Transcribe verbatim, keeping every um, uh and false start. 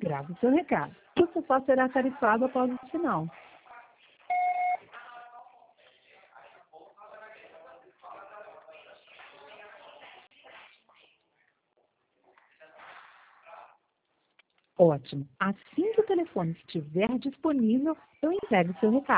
grave seu recado. O sofá será tarifado após o sinal. Ótimo. Assim que o telefone estiver disponível, eu entrego seu recado.